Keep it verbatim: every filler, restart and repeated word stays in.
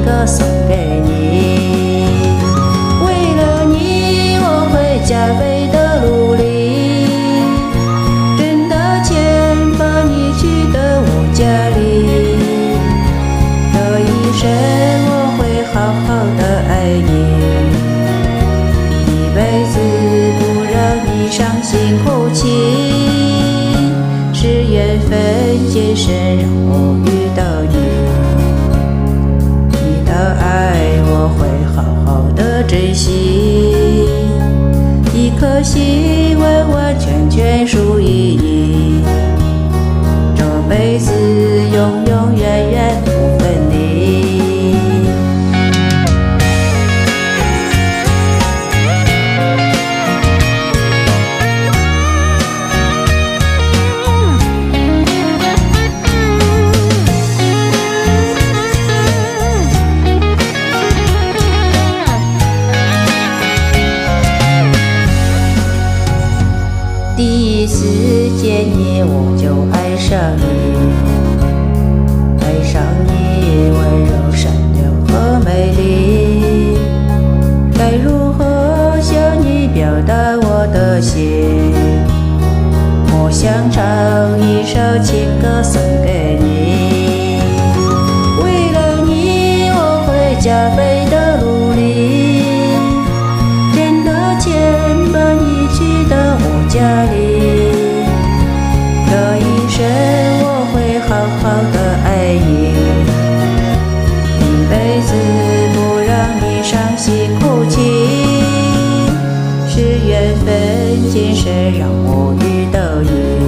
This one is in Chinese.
歌送给你。为了你，我会加倍的努力，挣到钱把你娶到我家里。这一生我会好好的爱你，一辈子不让你伤心哭泣。是缘分，今生让我遇到你。你的爱我会好好的珍惜，一颗心完完全全属于你。这辈子永永远远不分离。第一次见你，我就爱上你，爱上你温柔善良和美丽。该如何向你表达我的心？我想唱一首情歌送给你。为了你，我会加倍的努力，挣到钱把你娶到我家里。这一生我会好好的爱你，一辈子不让你伤心哭泣。是缘分，今生让我遇到你。